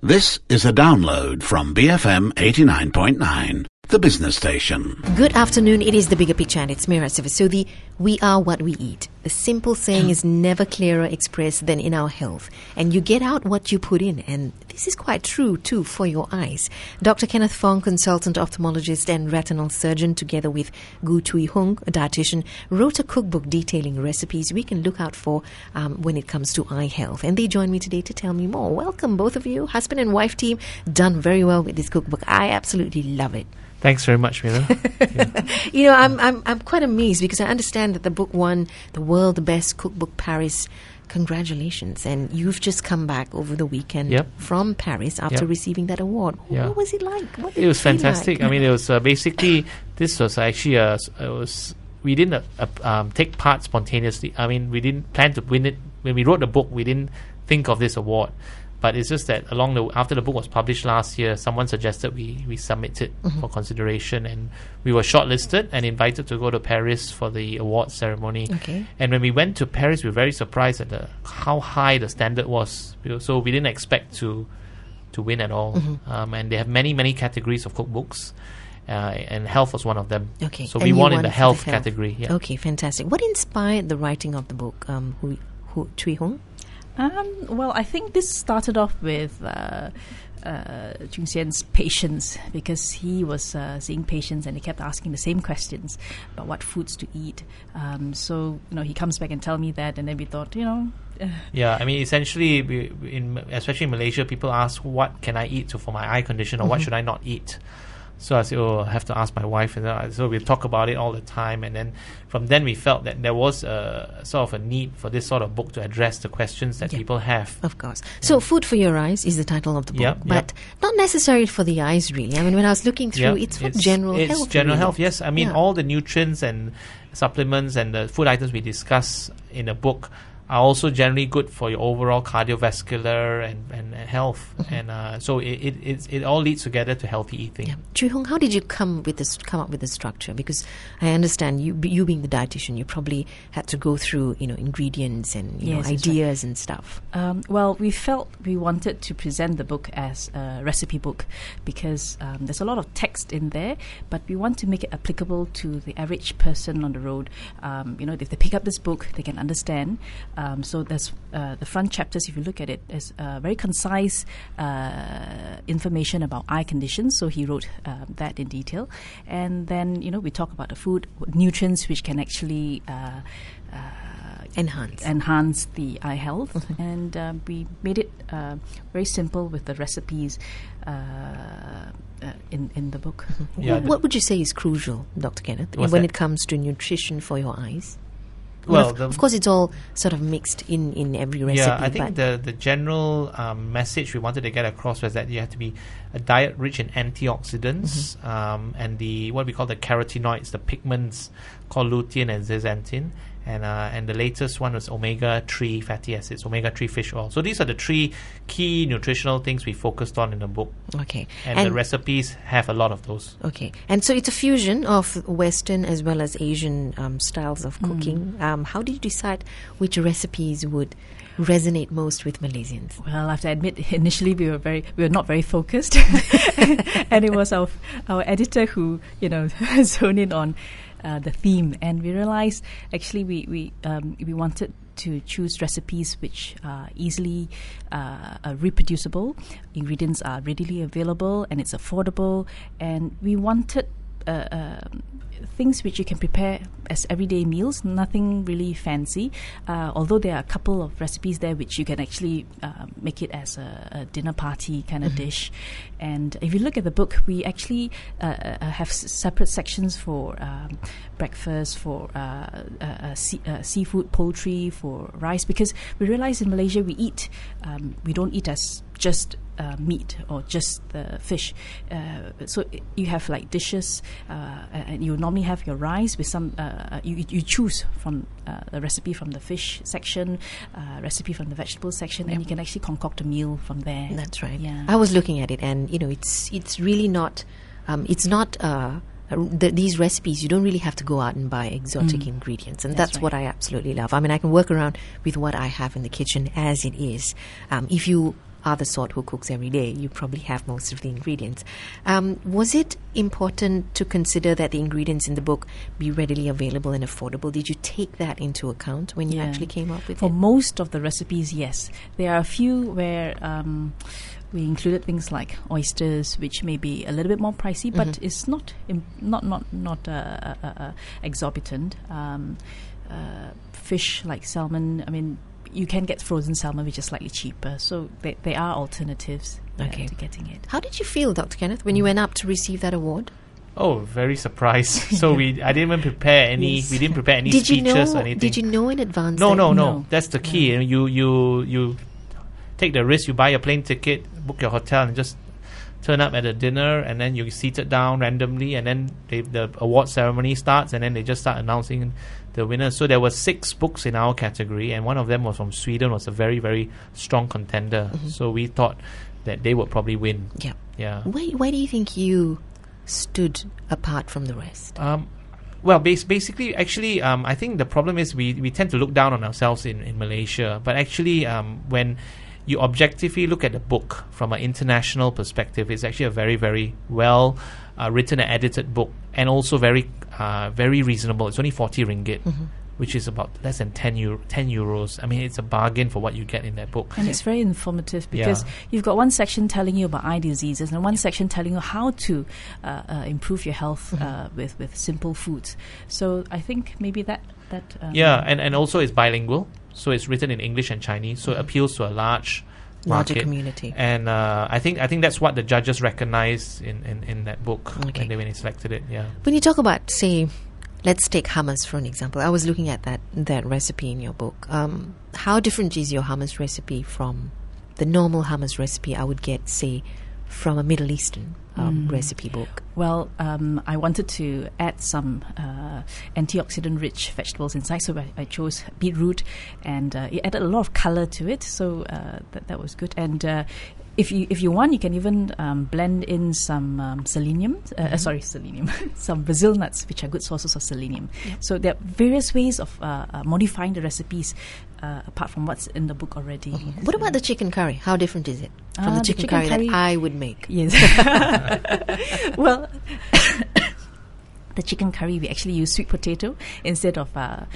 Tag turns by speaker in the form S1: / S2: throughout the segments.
S1: This is a download from BFM 89.9, the business station.
S2: Good afternoon. It is The Bigger Picture and it's Mira Sivasudi. We are what we eat. The simple saying is never clearer expressed than in our health. And you get out what you put in. And this is quite true, too, for your eyes. Dr. Kenneth Fong, consultant ophthalmologist and retinal surgeon, together with Gu Tui Hung, a dietitian, wrote a cookbook detailing recipes we can look out for when it comes to eye health. And they join me today to tell me more. Welcome, both of you. Husband and wife team, done very well with this cookbook. I absolutely love it.
S3: Thanks very much, Mira.
S2: Yeah. You know, I'm quite amazed because I understand that the book won the World Best Cookbook Paris. Congratulations. And you've just come back over the weekend from Paris after receiving that award. What was it like? What did
S3: it was fantastic.
S2: Like?
S3: I mean, it was basically, this was actually, we didn't take part spontaneously. I mean, we didn't plan to win it. When we wrote the book, we didn't think of this award. But it's just that after the book was published last year, someone suggested we submit it for consideration, and we were shortlisted and invited to go to Paris for the award ceremony.
S2: Okay.
S3: And when we went to Paris, we were very surprised at how high the standard was. So we didn't expect to win at all. And they have many categories of cookbooks. And health was one of them.
S2: Okay.
S3: So we won in the health category. Yeah.
S2: Okay, fantastic. What inspired the writing of the book, Tui Hung?
S4: Well, I think this started off with Chung Sien's patients, because he was seeing patients and he kept asking the same questions about what foods to eat. So, he comes back and tell me that, and then we thought,
S3: Yeah, I mean, essentially, especially in Malaysia, people ask, what can I eat for my eye condition, or what should I not eat? So I said, I have to ask my wife. And so we talk about it all the time. And then from then we felt that there was a sort of a need for this sort of book to address the questions that people have.
S2: Of course. So Food for Your Eyes is the title of the book. But not necessarily for the eyes, really. I mean, when I was looking through, it's for general health.
S3: It's general
S2: really.
S3: health, yes. I mean, all the nutrients and supplements and the food items we discuss in the book are also generally good for your overall cardiovascular and health, and so it all leads together to healthy eating.
S2: Yeah. Tui Hung, how did you come up with the structure? Because I understand you being the dietitian, you probably had to go through ingredients and ideas and stuff.
S4: Well, we felt we wanted to present the book as a recipe book because there's a lot of text in there, but we want to make it applicable to the average person on the road. If they pick up this book, they can understand. So there's the front chapters, if you look at it, is very concise information about eye conditions. So he wrote that in detail. And then, we talk about the food, nutrients which can actually enhance the eye health. And we made it very simple with the recipes in the book.
S2: What would you say is crucial, Dr. Kenneth, when it comes to nutrition for your eyes?
S3: Well,
S2: of course, it's all sort of mixed in every recipe.
S3: Yeah, I think the general message we wanted to get across was that you have to be a diet rich in antioxidants and what we call the carotenoids, the pigments called lutein and zeaxanthin. And the latest one was omega-3 fatty acids, omega-3 fish oil. So these are the three key nutritional things we focused on in the book.
S2: Okay.
S3: And the recipes have a lot of those.
S2: Okay. And so it's a fusion of Western as well as Asian styles of cooking. How did you decide which recipes would resonate most with Malaysians?
S4: Well, I have to admit, initially we were not very focused. And it was our editor who, zoned in on the theme, and we realized actually we wanted to choose recipes which are easily reproducible, ingredients are readily available, and it's affordable, and we wanted things which you can prepare as everyday meals, nothing really fancy, although there are a couple of recipes there which you can actually make it as a dinner party kind of dish. And if you look at the book, we actually have separate sections for breakfast, for seafood, poultry, for rice, because we realize in Malaysia we don't eat as just meat or just the fish. So you have like dishes, and you normally have your rice with some. You choose from the recipe from the fish section, recipe from the vegetable section, and you can actually concoct a meal from there.
S2: That's right.
S4: Yeah.
S2: I was looking at it, and it's really not. It's not. These recipes, you don't really have to go out and buy exotic ingredients, and that's
S4: right.
S2: what I absolutely love. I mean, I can work around with what I have in the kitchen as it is. If you are the sort who cooks every day, you probably have most of the ingredients. Was it important to consider that the ingredients in the book be readily available and affordable? Did you take that into account when you actually came up with
S4: For
S2: it?
S4: most of the recipes, yes. There are a few where we included things like oysters, which may be a little bit more pricey, but it's not exorbitant. Fish like salmon, I mean, you can get frozen salmon, which is slightly cheaper. So they are alternatives to getting it.
S2: How did you feel, Dr. Kenneth, when you went up to receive that award?
S3: Oh, very surprised. So I didn't even prepare any.
S4: Yes.
S3: We didn't prepare any
S2: Did you
S3: speeches
S2: know?
S3: or anything.
S2: Did you know in advance?
S3: No,
S2: that-
S3: no. That's the key. You take the risk. You buy a plane ticket, book your hotel, and just turn up at a dinner, and then you seated down randomly, and then the award ceremony starts, and then they just start announcing the winners. So there were 6 books in our category, and one of them was from Sweden, was a very, very strong contender. So we thought that they would probably win.
S2: Yeah.
S3: Yeah.
S2: Why do you think you stood apart from the rest?
S3: Well, basically, actually, I think the problem is we tend to look down on ourselves in Malaysia. But actually, when you objectively look at the book from an international perspective, it's actually a very, very well written and edited book, and also very reasonable. It's only 40 ringgit, which is about less than 10 euros. I mean, it's a bargain for what you get in that book.
S4: And it's very informative because you've got one section telling you about eye diseases and one section telling you how to improve your health with simple foods. So I think maybe that
S3: and also it's bilingual, so it's written in English and Chinese, so it appeals to a larger market
S2: community.
S3: And I think that's what the judges recognized in that book when they selected it. Yeah.
S2: When you talk about, say, let's take hummus for an example. I was looking at that recipe in your book. How different is your hummus recipe from the normal hummus recipe I would get, say, from a Middle Eastern recipe book?
S4: Well, I wanted to add some antioxidant-rich vegetables inside, so I chose beetroot, and it added a lot of color to it. So that was good. And if you want, you can even blend in some selenium. Some Brazil nuts, which are good sources of selenium. Yeah. So there are various ways of modifying the recipes apart from what's in the book already.
S2: What about the chicken curry? How different is it from the chicken curry that I would make?
S4: Yes. Well, the chicken curry, we actually use sweet potato instead of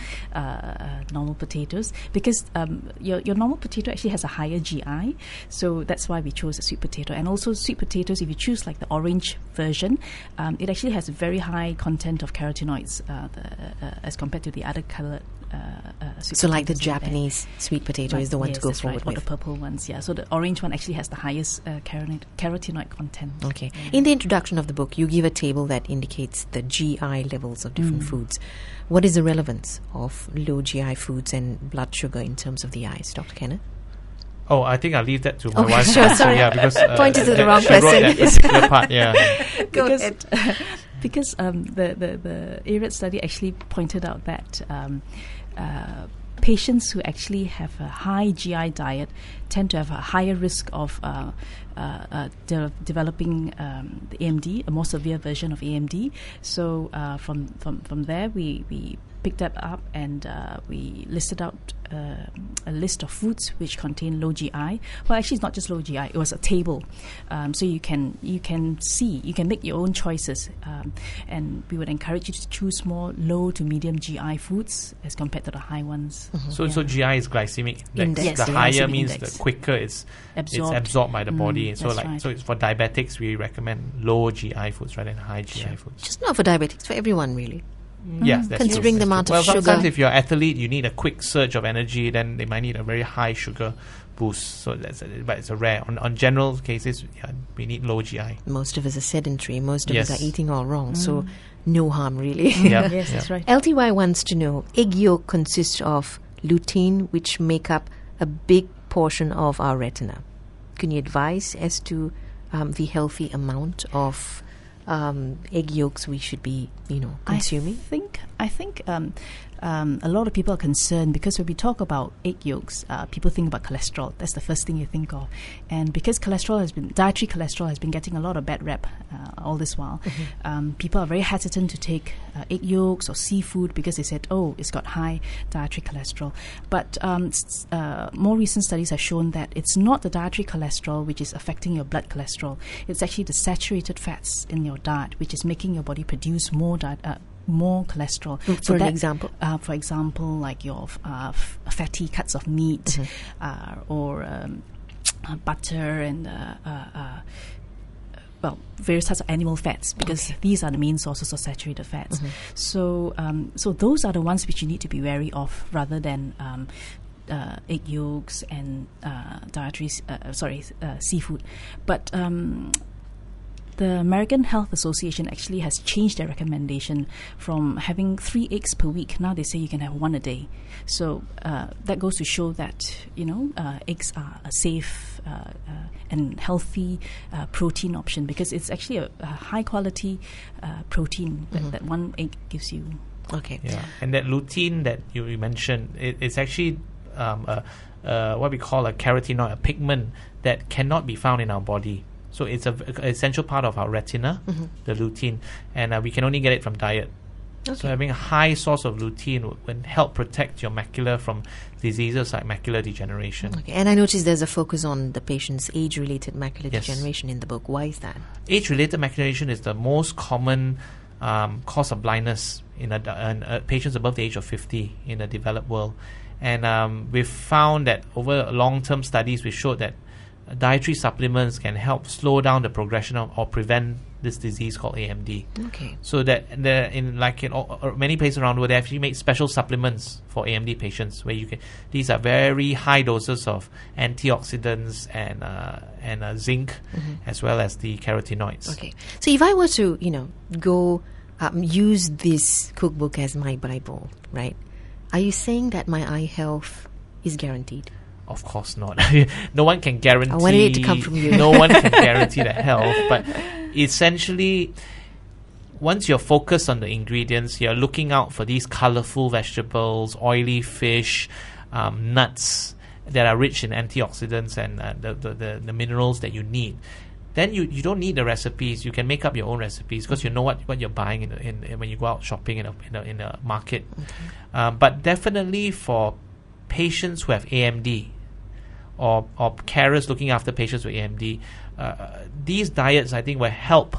S4: normal potatoes, because your normal potato actually has a higher GI, so that's why we chose a sweet potato. And also sweet potatoes, if you choose like the orange version, it actually has a very high content of carotenoids as compared to the other coloured sweet
S2: So like the
S4: potatoes out there.
S2: Japanese sweet potato is the one to go forward
S4: or the
S2: with.
S4: purple ones, yeah. So the orange one actually has the highest carotenoid content.
S2: Okay. In the introduction of the book, you give a table that indicates the GI levels of different foods. What is the relevance of low GI foods and blood sugar in terms of the eyes, Dr. Kenneth?
S3: Oh, I think I'll leave that to my
S2: Okay,
S3: wife.
S2: sure, sorry.
S3: Yeah, because
S2: Pointed to the
S3: that-
S2: wrong
S3: she wrote
S2: person.
S3: that particular part. Yeah.
S2: Go
S4: because,
S2: ahead.
S4: because the ARED study actually pointed out that patients who actually have a high GI diet tend to have a higher risk of developing the AMD, a more severe version of AMD. So from there, we picked that up and we listed out a list of foods which contain low GI. Well, actually, it's not just low GI; it was a table, so you can make your own choices, and we would encourage you to choose more low to medium GI foods as compared to the high ones.
S3: So GI is glycemic index.
S2: Index.
S4: Yes,
S3: The
S4: the
S3: higher
S4: glycemic
S3: means
S4: index.
S3: the quicker it's
S4: Absorbed.
S3: absorbed by the body. So
S4: that's right.
S3: so it's for diabetics, we recommend low GI foods rather than high GI foods.
S2: Just not for diabetics, for everyone really.
S3: Yes, that's
S2: Considering
S3: true.
S2: the
S3: That's
S2: amount
S3: true.
S2: of
S3: Well, sometimes
S2: sugar.
S3: if you're an athlete, you need a quick surge of energy, then they might need a very high sugar boost. So but it's a rare. On general cases, we need low GI.
S2: Most of us are sedentary. Most of
S3: Yes.
S2: us are eating all wrong. So no harm really.
S3: Yeah,
S4: Yes,
S3: yeah.
S4: that's right.
S2: LTY wants to know, egg yolk consists of lutein, which make up a big portion of our retina. Can you advise as to the healthy amount of egg yolks we should be, consuming?
S4: I think a lot of people are concerned because when we talk about egg yolks, people think about cholesterol. That's the first thing you think of. And because dietary cholesterol has been getting a lot of bad rep all this while, people are very hesitant to take egg yolks or seafood because they said, oh, it's got high dietary cholesterol. But more recent studies have shown that it's not the dietary cholesterol which is affecting your blood cholesterol. It's actually the saturated fats in your diet which is making your body produce more cholesterol. For example, like your fatty cuts of meat or butter and various types of animal fats, because these are the main sources of saturated fats. So those are the ones which you need to be wary of, rather than egg yolks and seafood. But the American Health Association actually has changed their recommendation from having 3 eggs per week. Now they say you can have 1 a day. So that goes to show that, eggs are a safe and healthy protein option, because it's actually a high quality protein that 1 egg gives you.
S2: Okay.
S3: Yeah, and that lutein that you mentioned, it's actually what we call a carotenoid, a pigment that cannot be found in our body. So it's an essential part of our retina, the lutein, and we can only get it from diet. Okay. So having a high source of lutein would help protect your macula from diseases like macular degeneration.
S2: Okay. And I noticed there's a focus on the patient's age-related macular degeneration in the book. Why is that?
S3: Age-related macular degeneration is the most common cause of blindness in patients above the age of 50 in the developed world. And we've found that over long-term studies, we showed that dietary supplements can help slow down the progression of or prevent this disease called AMD.
S2: Okay.
S3: So that in many places around the world, they actually make special supplements for AMD patients where these are very high doses of antioxidants and zinc, as well as the carotenoids.
S2: Okay. So if I were to, go use this cookbook as my Bible, right? Are you saying that my eye health is guaranteed?
S3: Of course not. No one can guarantee.
S2: I wanted it to come from you.
S3: No one can guarantee the health, but essentially, once you're focused on the ingredients, you're looking out for these colorful vegetables, oily fish, nuts that are rich in antioxidants and the minerals that you need. Then you don't need the recipes. You can make up your own recipes because you know what you're buying in when you go out shopping in a market. Okay. But definitely for patients who have AMD or carers looking after patients with AMD, these diets I think will help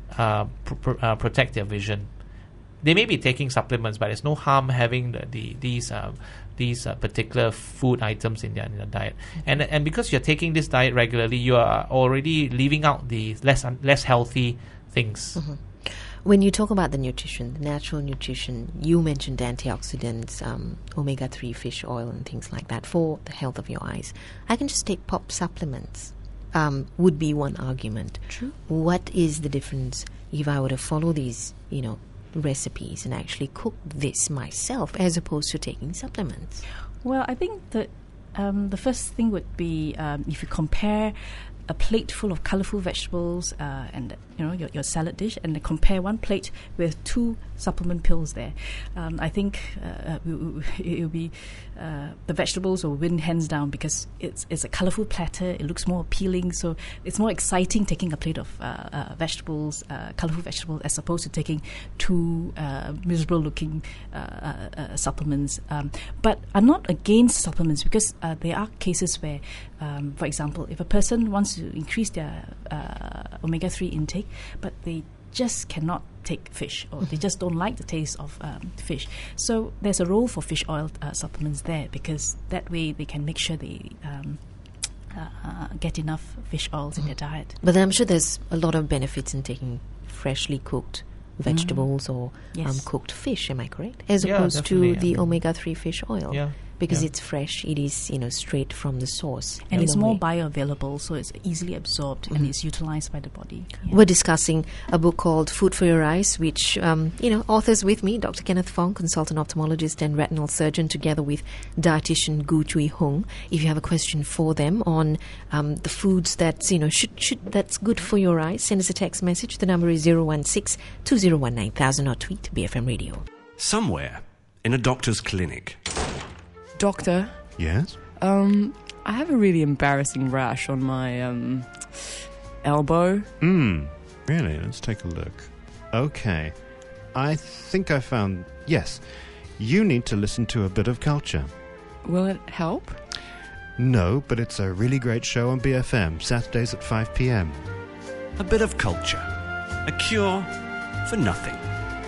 S3: protect their vision. They may be taking supplements, but there's no harm having these particular food items in their diet. And because you're taking this diet regularly, you are already leaving out the less healthy things.
S2: When you talk about the nutrition, the natural nutrition, you mentioned antioxidants, omega-3 fish oil and things like that for the health of your eyes. I can just take pop supplements, would be one argument.
S4: True.
S2: What is the difference if I were to follow these, recipes and actually cook this myself as opposed to taking supplements?
S4: Well, I think that the first thing would be if you compare a plate full of colorful vegetables and your salad dish, and compare one plate with 2 supplement pills there, I think it will be the vegetables will win hands down, because it's a colorful platter. It looks more appealing, so it's more exciting taking a plate of vegetables, colorful vegetables, as opposed to taking 2 miserable looking supplements. But I'm not against supplements, because there are cases where, for example, if a person wants to increase their omega-3 intake, but they just cannot take fish, or they just don't like the taste of fish. So there's a role for fish oil supplements there, because that way they can make sure they get enough fish oils in their diet.
S2: But I'm sure there's a lot of benefits in taking freshly cooked vegetables or cooked fish, am I correct? As opposed to the omega-3 fish oil.
S3: Yeah.
S2: Because it's fresh, it is straight from the source.
S4: And it's more bioavailable, so it's easily absorbed and it's utilized by the body. Yeah.
S2: We're discussing a book called Food for Your Eyes, which, authors with me, Dr. Kenneth Fong, consultant ophthalmologist and retinal surgeon, together with dietitian Gu Chui Hong. If you have a question for them on the foods that's, that's good for your eyes, send us a text message. The number is 016-2019,000 or tweet BFM Radio.
S5: Somewhere, in a doctor's clinic.
S6: Doctor,
S5: Yes?
S6: I have a really embarrassing rash on my elbow.
S5: Really? Let's take a look. Okay. I think I found... Yes. You need to listen to a bit of culture.
S6: Will it help?
S5: No, but it's a really great show on BFM, Saturdays at 5 p.m.
S7: A bit of culture. A cure for nothing.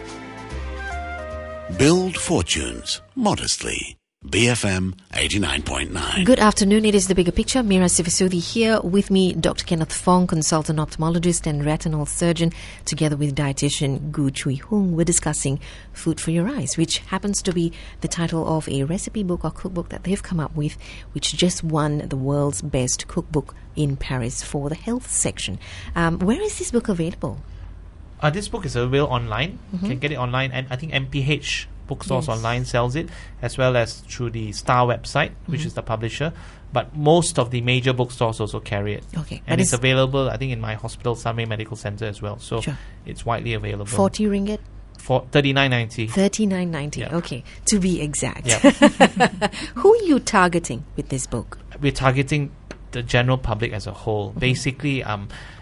S1: Build fortunes modestly. BFM 89.9.
S2: Good afternoon. It is The Bigger Picture. Mira Sivasudi here. With me, Dr. Kenneth Fong, consultant ophthalmologist and retinal surgeon, together with dietitian Gu Chui Hung. We're discussing Food for Your Eyes, which happens to be the title of a recipe book or cookbook that they've come up with, which just won the world's best cookbook in Paris for the health section. Where is this book available?
S3: This book is available online. You can get it online, and I think MPH bookstores online sells it, as well as through the Star website, which is the publisher. But most of the major bookstores also carry it.
S2: Okay.
S3: And it's available, I think, in my hospital, Sunway Medical Center as well. So it's widely available.
S2: 40 ringgit?
S3: For $39.90.
S2: $39.90.
S3: Yeah.
S2: Okay, to be exact.
S3: Yeah.
S2: Who are you targeting with this book?
S3: We're targeting the general public as a whole. Basically, I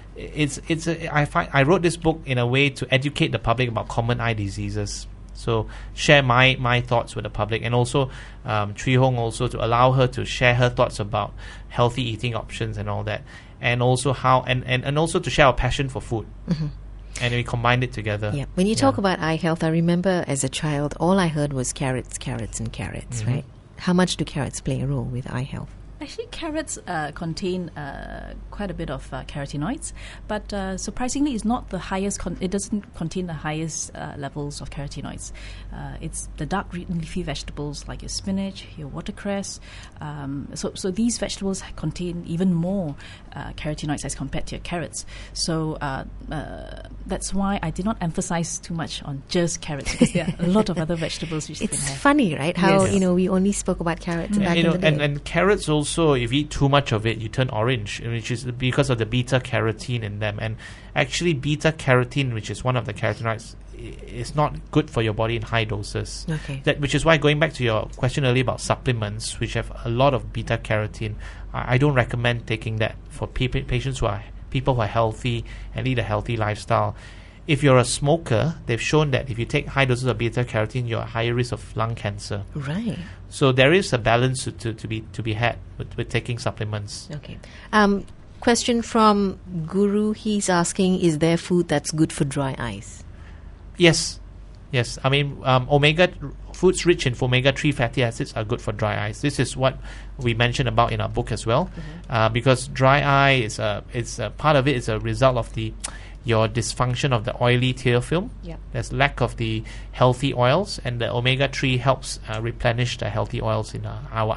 S3: wrote this book in a way to educate the public about common eye diseases. So share my thoughts with the public, and also Chui Hong also to allow her to share her thoughts about healthy eating options and all that, and also how and also to share our passion for food. And we combined it together.
S2: Yeah. When you talk about eye health, I remember as a child, all I heard was carrots, carrots, and carrots. Right? How much do carrots play a role with eye health?
S4: Actually, carrots contain quite a bit of carotenoids, but surprisingly, it's not the highest. It doesn't contain the highest levels of carotenoids. It's the dark green leafy vegetables like your spinach, your watercress. So these vegetables contain even more carotenoids as compared to your carrots. So that's why I did not emphasize too much on just carrots, because there are a lot of other vegetables which
S2: It's
S4: can have.
S2: funny, right? How we only spoke about carrots back in the day.
S3: And carrots also, if you eat too much of it, you turn orange, which is because of the beta carotene in them. And actually, beta carotene, which is one of the carotenoids, is not good for your body in high doses.
S2: Okay.
S3: Which is why, going back to your question earlier about supplements, which have a lot of beta carotene, I don't recommend taking that for patients who are healthy and lead a healthy lifestyle. If you're a smoker, they've shown that if you take high doses of beta carotene, you're at higher risk of lung cancer.
S2: Right.
S3: So there is a balance to be had with taking supplements.
S2: Okay. Question from Guru. He's asking, is there food that's good for dry eyes?
S3: Yes. I mean, foods rich in omega-3 fatty acids are good for dry eyes. This is what we mentioned about in our book as well, because dry eye is a part of it is a result of your dysfunction of the oily tear film.
S2: Yeah.
S3: There's lack of the healthy oils, and the omega-3 helps replenish the healthy oils in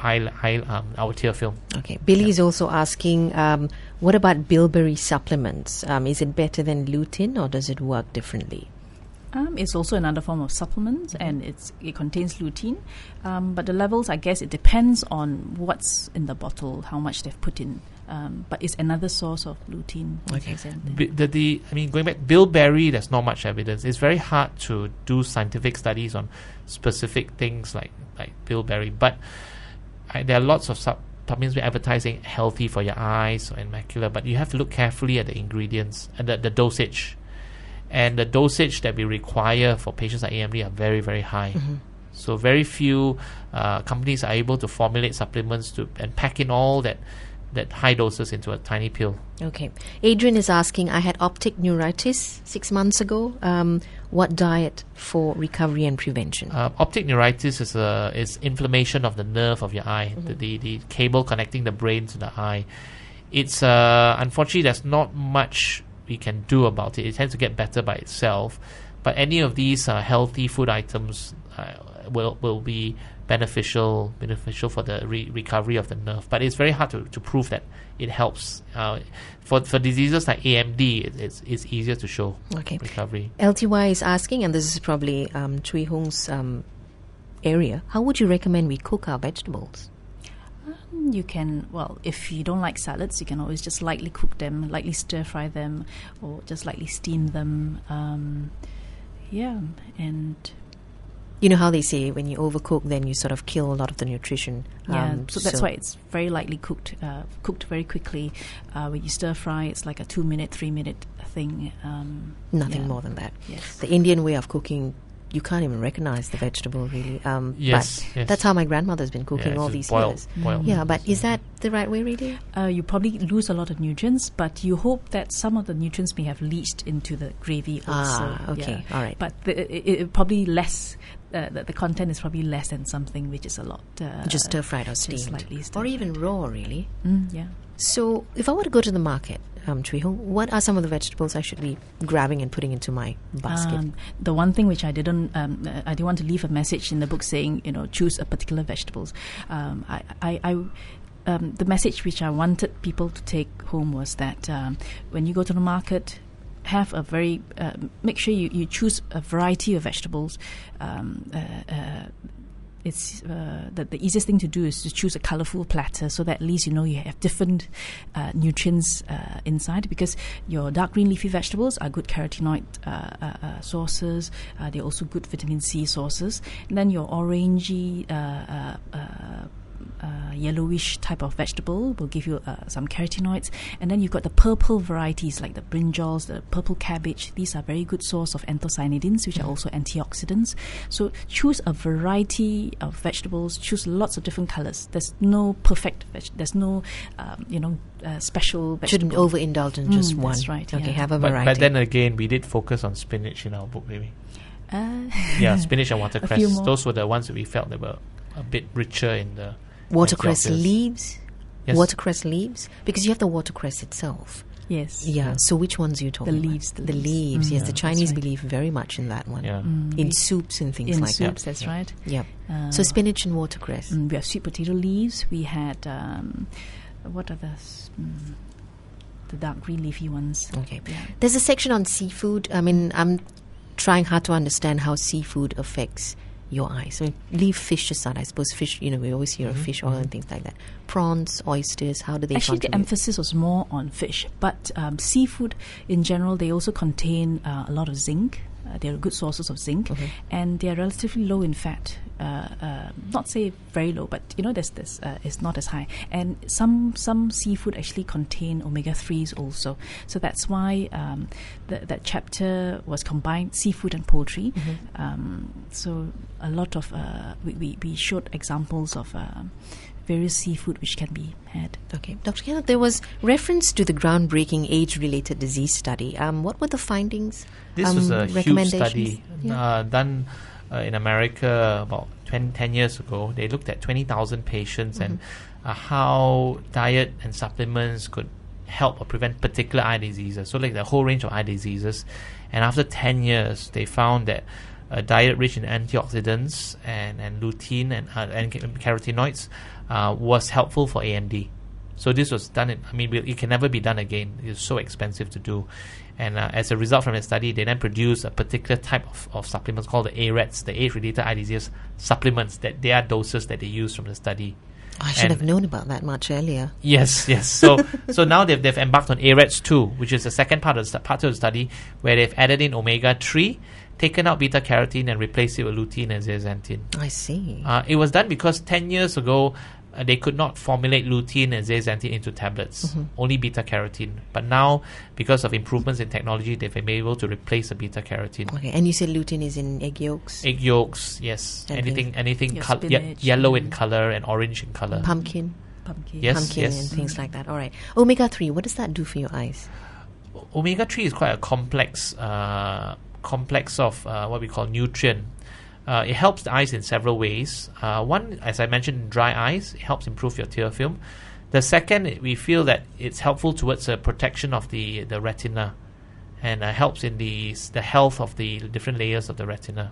S3: our tear film.
S2: Okay. Billy is also asking, what about bilberry supplements? Is it better than lutein, or does it work differently?
S4: It's also another form of supplement, and it contains lutein. But the levels, I guess, it depends on what's in the bottle, how much they've put in. But it's another source of lutein.
S3: Okay. Going back, bilberry, there's not much evidence. It's very hard to do scientific studies on specific things like bilberry. But there are lots of supplements advertising healthy for your eyes and macula. But you have to look carefully at the ingredients and the dosage. And the dosage that we require for patients like AMD are very, very high. So very few companies are able to formulate supplements and pack in all that high doses into a tiny pill.
S2: Okay. Adrian is asking, I had optic neuritis 6 months ago. What diet for recovery and prevention?
S3: Optic neuritis is inflammation of the nerve of your eye, the cable connecting the brain to the eye. It's unfortunately, there's not much we can do about it. It tends to get better by itself, but any of these healthy food items will be beneficial for the recovery of the nerve. But it's very hard to prove that it helps. For diseases like AMD, it's easier to show recovery.
S2: LTY is asking, and this is probably Chui Hong's area, how would you recommend we cook our vegetables?
S4: You can, if you don't like salads, you can always just lightly cook them, lightly stir fry them, or just lightly steam them. And
S2: You know how they say when you overcook, then you sort of kill a lot of the nutrition.
S4: So that's why it's very lightly cooked very quickly. When you stir fry, it's like a 2-minute, 3-minute thing.
S2: Nothing more than that.
S4: Yes.
S2: The Indian way of cooking, you can't even recognize the vegetable really.
S3: Yes,
S2: but
S3: yes.
S2: that's how my grandmother's been cooking all
S3: it's
S2: these
S3: boiled,
S2: years.
S3: boiled.
S2: Yeah, but is that the right way, really?
S4: You probably lose a lot of nutrients, but you hope that some of the nutrients may have leached into the gravy also.
S2: Okay, all right.
S4: But it probably less. The content is probably less than something which is a lot.
S2: Just stir fried or
S4: just
S2: steamed,
S4: slightly stir
S2: or even raw, really.
S4: Yeah.
S2: So, if I were to go to the market, Chui Hong, what are some of the vegetables I should be grabbing and putting into my basket?
S4: The one thing which I didn't want to leave a message in the book saying, choose a particular vegetables. The message which I wanted people to take home was that when you go to the market, have a very make sure you choose a variety of vegetables. It's the easiest thing to do is to choose a colourful platter, so that at least you have different nutrients inside, because your dark green leafy vegetables are good carotenoid sources. They're also good vitamin C sources. And then your orangey yellowish type of vegetable will give you some carotenoids, and then you've got the purple varieties like the brinjals, the purple cabbage. These are very good source of anthocyanidins, which are also antioxidants. So choose a variety of vegetables, choose lots of different colors. There's no perfect there's no special vegetable.
S2: Shouldn't overindulge in just one.
S4: That's right.
S2: Okay,
S4: yeah.
S2: have a
S3: But
S2: variety.
S3: then again, we did focus on spinach in our book, maybe. Yeah, spinach and
S4: few
S3: watercress.
S4: more.
S3: Those were the ones that we felt that were a bit richer in the
S2: Watercress
S3: antioxidants.
S2: leaves?
S3: Yes.
S2: Watercress leaves? Because you have the watercress itself.
S4: Yes.
S2: Yeah, so which ones are you talking
S4: The
S2: about?
S4: leaves, the
S2: The
S4: leaves.
S2: leaves, yes. The
S4: that's
S2: Chinese
S4: right.
S2: believe very much in that one.
S3: Yeah.
S2: In soups and things
S4: in
S2: like
S4: soups,
S2: that.
S4: that's right.
S2: Yep. So spinach and watercress.
S4: We have sweet potato leaves. We had what are the dark green leafy ones?
S2: Okay.
S4: Yeah.
S2: There's a section on seafood. I mean, I'm trying hard to understand how seafood affects your eyes. I mean, leave fish aside. I suppose fish, we always hear of fish oil and things like that. Prawns, oysters, how do they
S4: Actually, the
S2: contribute?
S4: emphasis was more on fish, but seafood in general, they also contain a lot of zinc. They're good sources of zinc, and they're relatively low in fat. Not say very low, but there's this it's not as high. And some seafood actually contain omega-3s also. So that's why that chapter was combined seafood and poultry. So a lot of we showed examples of various seafood which can be had.
S2: Okay. Dr. Kenneth, there was reference to the groundbreaking age-related disease study. What were the findings?
S3: This was a huge
S2: recommendations?
S3: study
S2: Yeah.
S3: done in America about 10 years ago. They looked at 20,000 patients and how diet and supplements could help or prevent particular eye diseases. So like the whole range of eye diseases. And after 10 years, they found that a diet rich in antioxidants and lutein and carotenoids was helpful for AMD. So this was done. It can never be done again. It's so expensive to do. And as a result from the study, they then produced a particular type of supplements called the AREDS, the age-related eye disease supplements. That they are doses that they use from the study.
S2: I should have known about that much earlier.
S3: Yes. So now they've embarked on AREDS 2, which is the second part of the study, where they've added in omega-3, taken out beta-carotene, and replaced it with lutein and zeaxanthin.
S2: I see.
S3: It was done because 10 years ago, they could not formulate lutein and zeaxanthin into tablets, only beta-carotene. But now, because of improvements in technology, they've been able to replace the beta-carotene.
S2: Okay, and you said lutein is in egg yolks?
S3: Egg yolks, yes.
S2: And
S3: Anything
S4: Your spinach,
S3: yellow in color and orange in color.
S2: Pumpkin?
S4: Pumpkin.
S3: Yes.
S2: Pumpkin and things like that. All right. Omega-3, what does that do for your eyes?
S3: Omega-3 is quite a complex of what we call nutrient. It helps the eyes in several ways. One, as I mentioned, in dry eyes, it helps improve your tear film. The second, we feel that it's helpful towards the protection of the retina, and helps in the health of the different layers of the retina.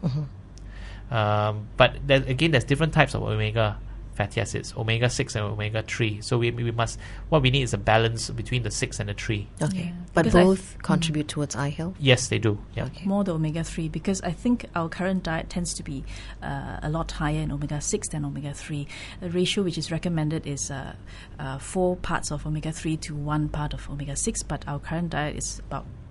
S3: But there's different types of omega fatty acids, omega-6 and omega-3. So what we need is a balance between the 6 and the 3.
S2: Okay.
S4: Yeah.
S2: But
S4: Because
S2: both contribute towards eye health?
S3: Yes, they do. Yeah.
S2: Okay.
S4: More the omega-3, because I think our current diet tends to be a lot higher in omega-6 than omega-3. The ratio which is recommended is 4 parts of omega-3 to 1 part of omega-6, but our current diet is about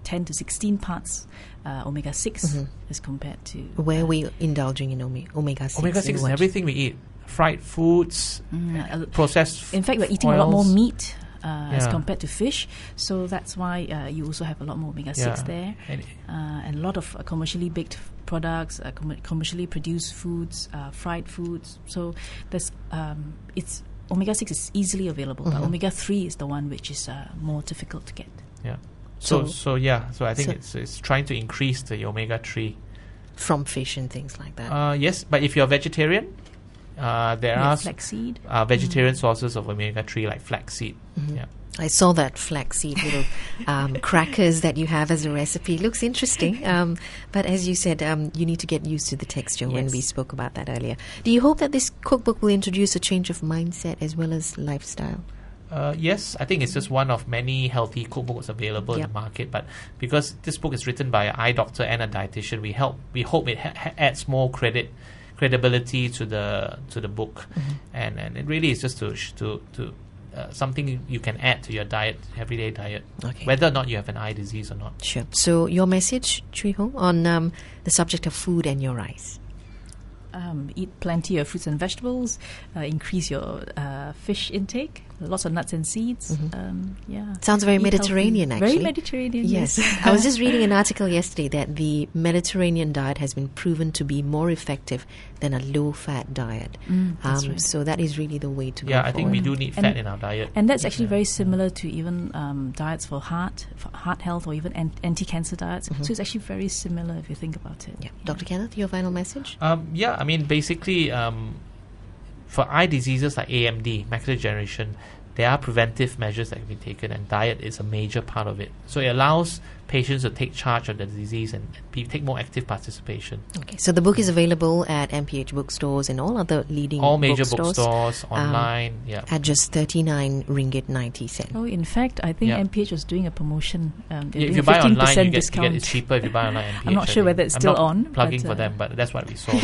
S4: 10 to 16 parts omega-6 as compared to...
S2: Where are we indulging in omega-6?
S3: Omega-6 is
S2: what?
S3: everything we eat. Fried foods, processed
S4: In fact, we're eating a lot more
S3: oils.
S4: meat as
S3: Yeah.
S4: compared to fish, so that's why you also have a lot more omega-6 there.
S3: And
S4: And a lot of commercially baked products, commercially produced foods, fried foods. So there's it's omega-6 is easily available, but omega-3 is the one which is more difficult to get.
S3: yeah. So I think
S2: So-
S3: it's trying to increase the omega-3.
S2: From fish and things like that.
S3: Yes, but if you're vegetarian, there are
S4: Flaxseed.
S3: vegetarian sources of omega-3 like flaxseed. Yeah.
S2: I saw that flaxseed little crackers that you have as a recipe. Looks interesting. But as you said, you need to get used to the texture when
S4: Yes.
S2: we spoke about that earlier. Do you hope that this cookbook will introduce a change of mindset as well as lifestyle?
S3: Yes, I think it's just one of many healthy cookbooks available in
S2: Yep.
S3: the market. But because this book is written by an eye doctor and a dietitian, we hope it adds more credibility to the book, and it really is just to something you can add to your diet, everyday diet,
S2: Okay.
S3: whether or not you have an eye disease or not.
S2: Sure. So your message, Chui Hong, on the subject of food and your eyes.
S4: Eat plenty of fruits and vegetables. Increase your fish intake. Lots of nuts and seeds.
S2: Sounds very
S4: Eat
S2: Mediterranean,
S4: healthy.
S2: actually.
S4: Very Mediterranean.
S2: Yes.
S4: Yes.
S2: I was just reading an article yesterday that the Mediterranean diet has been proven to be more effective than a low-fat diet.
S4: That's right.
S2: So that is really the way to go
S3: Yeah, I think we
S2: forward.
S3: do need fat in our diet.
S4: And that's actually very similar to even diets for heart health, or even anti-cancer diets. So it's actually very similar if you think about it.
S2: Yeah. Dr. Kenneth, your final message?
S3: I mean, basically, for eye diseases like AMD, macular degeneration, there are preventive measures that can be taken, and diet is a major part of it. So it allows patients to take charge of the disease and take more active participation.
S2: Okay, so the book is available at MPH bookstores and all other leading
S3: All major
S2: bookstores
S3: bookstores, online,
S2: at just 39 ringgit 90 cent.
S4: Oh, in fact, I think
S3: Yeah.
S4: MPH was doing a promotion. They're
S3: If
S4: doing
S3: you
S4: a
S3: buy
S4: 15%
S3: online, you get
S4: discount.
S3: it's cheaper if you buy online. MPH,
S4: I'm not
S3: I
S4: sure
S3: think.
S4: whether it's
S3: I'm
S4: still
S3: not
S4: on,
S3: plugging
S4: but,
S3: for them, but that's what we saw.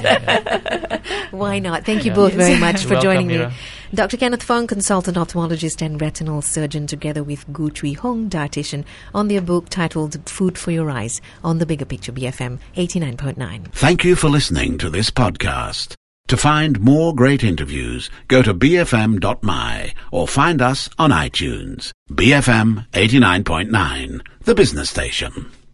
S2: Why not? Thank you both very much
S3: You're
S2: for
S3: welcome,
S2: joining me.
S3: Mira.
S2: Dr. Kenneth Fung, consultant ophthalmologist and retinal surgeon, together with Gu Chui Hong, dietitian, on their book titled Food for Your Eyes on the Bigger Picture BFM 89.9.
S1: Thank you for listening to this podcast. To find more great interviews, go to bfm.my or find us on iTunes. BFM 89.9, the business station.